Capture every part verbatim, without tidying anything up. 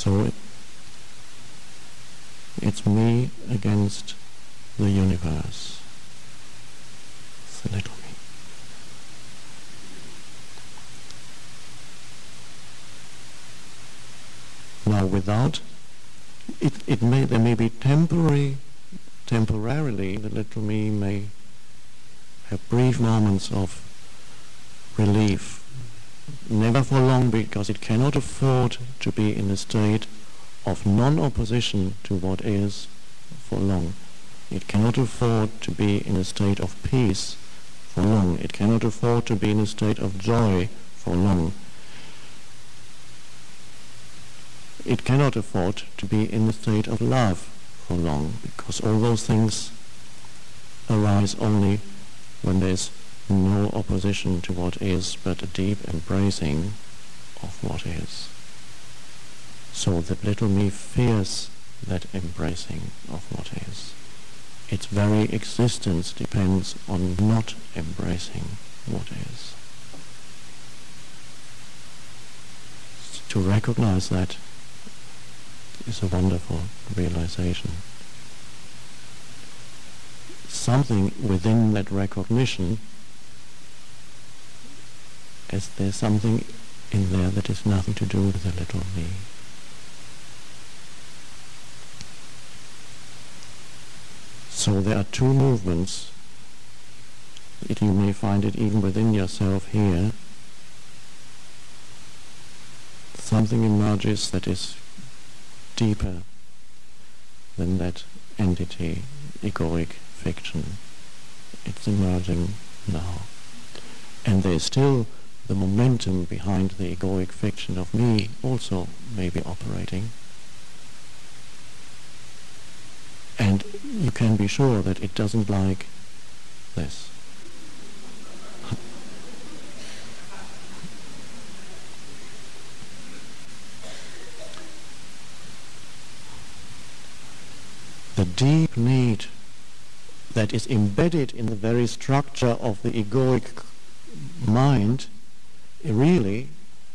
So it, it's me against the universe. It's the little me. Now, without it, it may there may be temporary, temporarily the little me may have brief moments of relief. Never for long, because it cannot afford to be in a state of non-opposition to what is for long. It cannot afford to be in a state of peace for long. It cannot afford to be in a state of joy for long. It cannot afford to be in a state of love for long, because all those things arise only when there's no opposition to what is, but a deep embracing of what is. So the little me fears that embracing of what is. Its very existence depends on not embracing what is. To recognize that is a wonderful realization. Something within that recognition, as there's something in there that has nothing to do with the little me. So there are two movements. It, you may find it even within yourself here. Something emerges that is deeper than that entity, egoic fiction. It's emerging now. And there's still the momentum behind the egoic fiction of me also may be operating. And you can be sure that it doesn't like this. The deep need that is embedded in the very structure of the egoic mind, really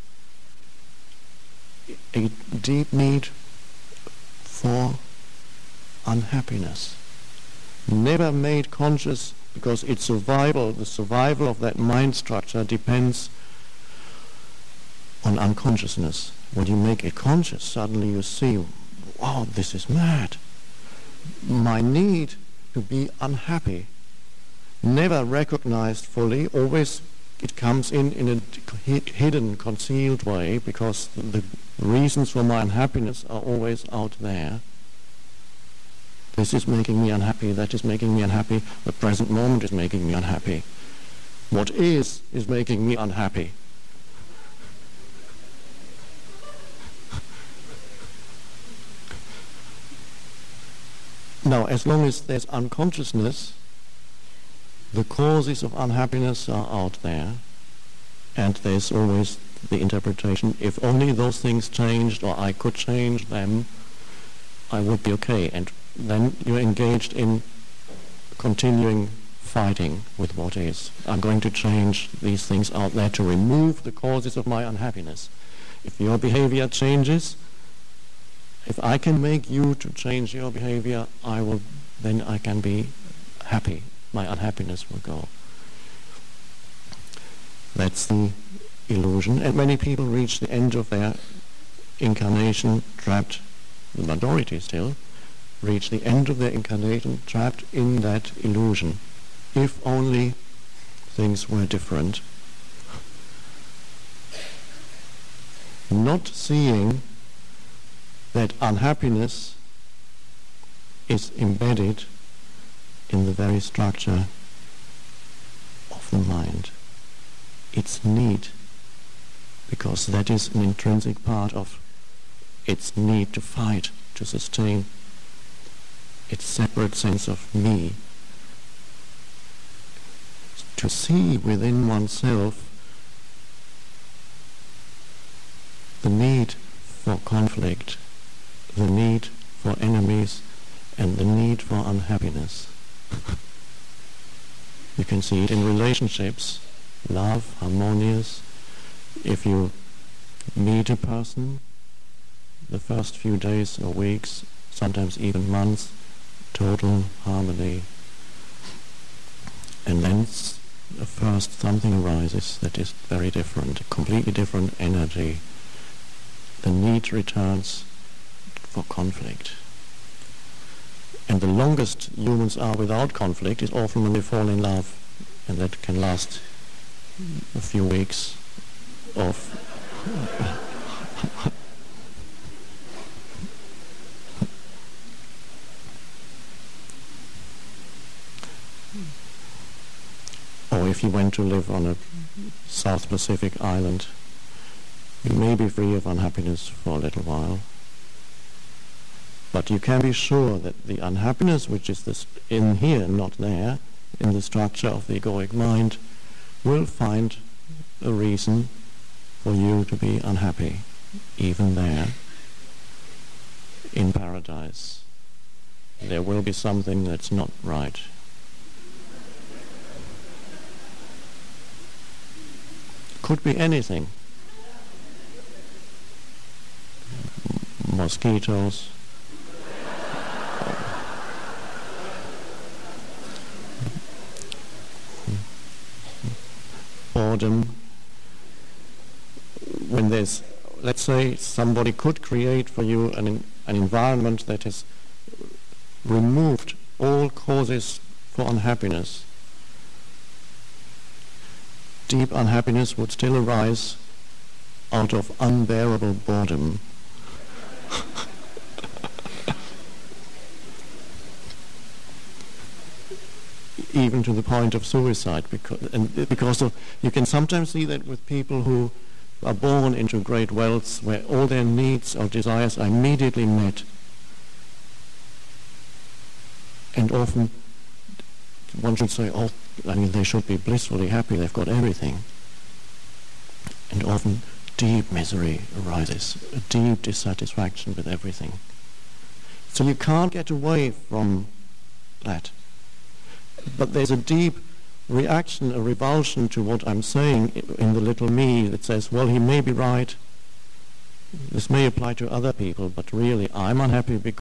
a deep need for unhappiness, never made conscious, because its survival, the survival of that mind structure depends on unconsciousness. When you make it conscious, suddenly you see, wow, this is mad. My need to be unhappy, never recognized fully, always it comes in in a hidden, concealed way, because the reasons for my unhappiness are always out there. This is making me unhappy, that is making me unhappy, the present moment is making me unhappy. What is, is making me unhappy. Now, as long as there's unconsciousness, the causes of unhappiness are out there, and there's always the interpretation, if only those things changed, or I could change them, I would be okay. And then you're engaged in continuing fighting with what is. I'm going to change these things out there to remove the causes of my unhappiness. If your behavior changes, if I can make you to change your behavior, I will, then I can be happy. My unhappiness will go. That's the illusion. And many people reach the end of their incarnation trapped, the majority still, reach the end of their incarnation trapped in that illusion. If only things were different. Not seeing that unhappiness is embedded in the very structure of the mind. Its need, because that is an intrinsic part of its need to fight, to sustain its separate sense of me. To see within oneself the need for conflict, the need for enemies, and the need for unhappiness. You can see it in relationships, love, harmonious. If you meet a person, the first few days or weeks, sometimes even months, total harmony. And then s- first something arises that is very different, a completely different energy. The need returns for conflict. And the longest humans are without conflict is often when they fall in love, and that can last a few weeks of or if you went to live on a South Pacific island, you may be free of unhappiness for a little while. But you can be sure that the unhappiness which is this in here, not there, in the structure of the egoic mind, will find a reason for you to be unhappy, even there, in paradise. There will be something that's not right. Could be anything. M- mosquitoes, boredom. When there's, let's say, somebody could create for you an, an environment that has removed all causes for unhappiness, deep unhappiness would still arise out of unbearable boredom. Even to the point of suicide, because and because of, you can sometimes see that with people who are born into great wealth, where all their needs or desires are immediately met, and often one should say, oh, I mean, they should be blissfully happy, they've got everything. And often deep misery arises, a deep dissatisfaction with everything. So you can't get away from that. But there's a deep reaction, a revulsion to what I'm saying in the little me that says, well, he may be right, this may apply to other people, but really I'm unhappy because